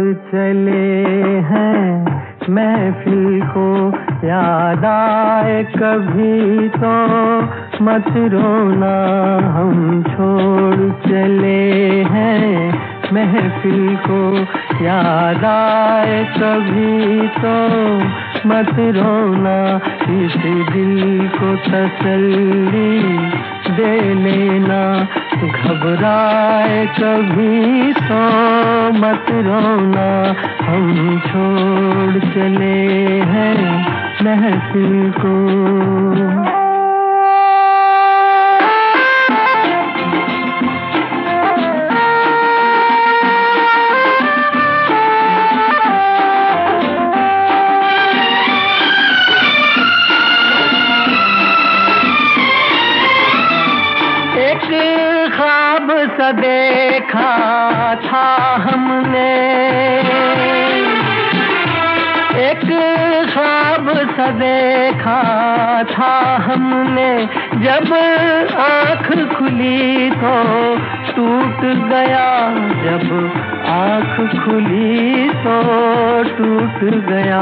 चले हैं महफिल को याद आए कभी तो मत रोना, हम छोड़ चले हैं महफिल को याद आए कभी तो मत रोना, इस दिल को तसल्ली दे लेना, घबराए कभी तो मत रोना, हम छोड़ चले हैं महफिल को। ख्वाब सा देखा था हमने, एक ख्वाब सा देखा था हमने, जब आँख खुली तो टूट गया, जब आँख खुली तो टूट गया।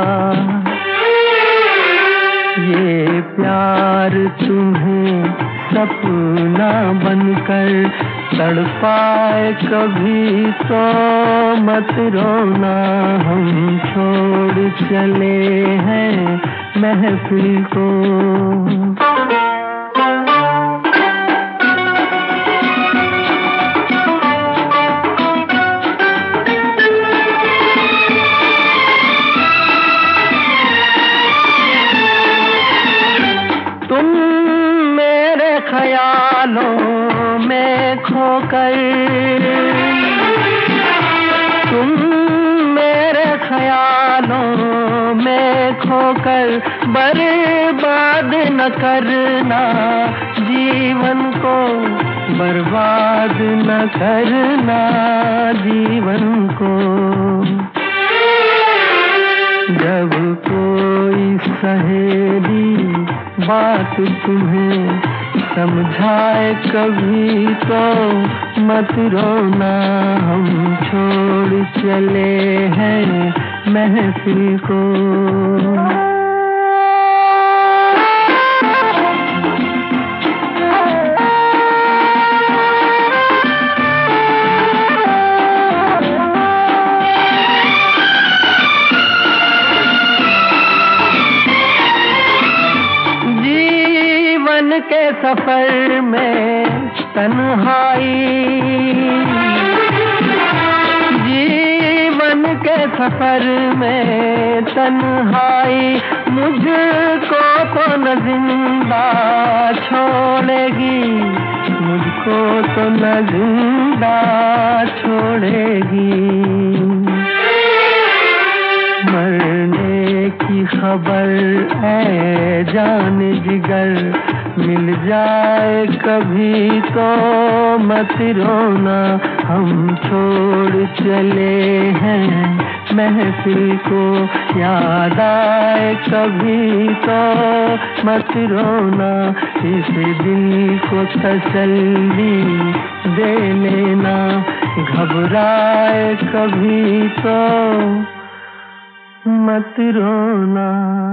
ये प्यार तुम्हें सपना बनकर तड़पाए कभी तो मत रोना, हम छोड़ चले हैं महफिल को। ख्यालों में खोकर तुम मेरे ख्यालों में खोकर बर्बाद न करना जीवन को, बर्बाद न करना जीवन को। जब कोई सहेली बात तुम्हें समझाए कभी तो मत रोना, हम छोड़ चले हैं महफिल को। के सफर में तन्हाई, जीवन के सफर में तन्हाई, मुझको तो न जिंदा छोड़ेगी, मुझको तो न जिंदा छोड़ेगी। मरने की खबर है जान जिगर मिल जाए कभी तो मत रोना, हम छोड़ चले हैं महफिल को याद आए कभी तो मत रोना, इस दिल को तसल्ली दे लेना, घबराए कभी तो मत रोना।